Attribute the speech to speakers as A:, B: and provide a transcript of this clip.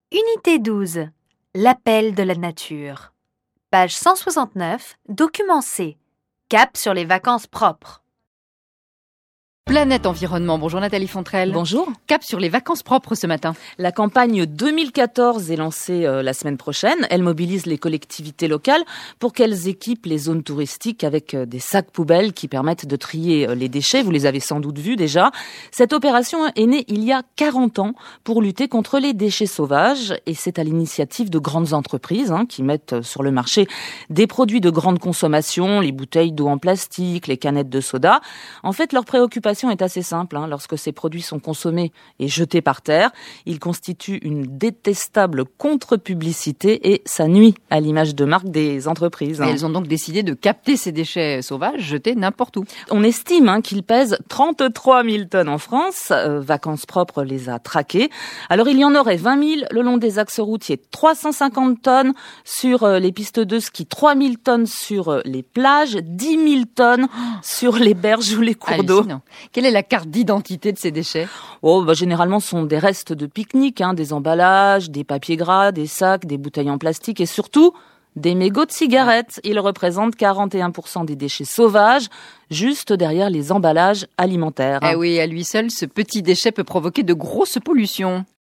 A: Unité 12. L'appel de la nature. Page 169, document C. Cap sur les vacances propres.
B: Planète Environnement, bonjour Nathalie Fontrelle.
C: Bonjour.
B: Cap sur les vacances propres ce matin.
C: La campagne 2014 est lancée la semaine prochaine. Elle mobilise les collectivités locales pour qu'elles équipent les zones touristiques avec des sacs poubelles qui permettent de trier les déchets. Vous les avez sans doute vus déjà. Cette opération est née il y a 40 ans pour lutter contre les déchets sauvages et c'est à l'initiative de grandes entreprises qui mettent sur le marché des produits de grande consommation, les bouteilles d'eau en plastique, les canettes de soda. En fait, leur préoccupation est assez simple. Lorsque ces produits sont consommés et jetés par terre, ils constituent une détestable contre-publicité et ça nuit à l'image de marque des entreprises.
B: Et elles ont donc décidé de capter ces déchets sauvages jetés n'importe où.
C: On estime qu'ils pèsent 33 000 tonnes en France. Vacances propres les a traqués. Alors il y en aurait 20 000 le long des axes routiers, 350 tonnes sur les pistes de ski, 3 000 tonnes sur les plages, 10 000 tonnes sur les berges ou les cours d'eau.
B: Quelle est la carte d'identité de ces déchets ?
C: Généralement, ce sont des restes de pique-nique, des emballages, des papiers gras, des sacs, des bouteilles en plastique et surtout des mégots de cigarettes. Ils représentent 41% des déchets sauvages, juste derrière les emballages alimentaires.
B: Ah oui, à lui seul, ce petit déchet peut provoquer de grosses pollutions.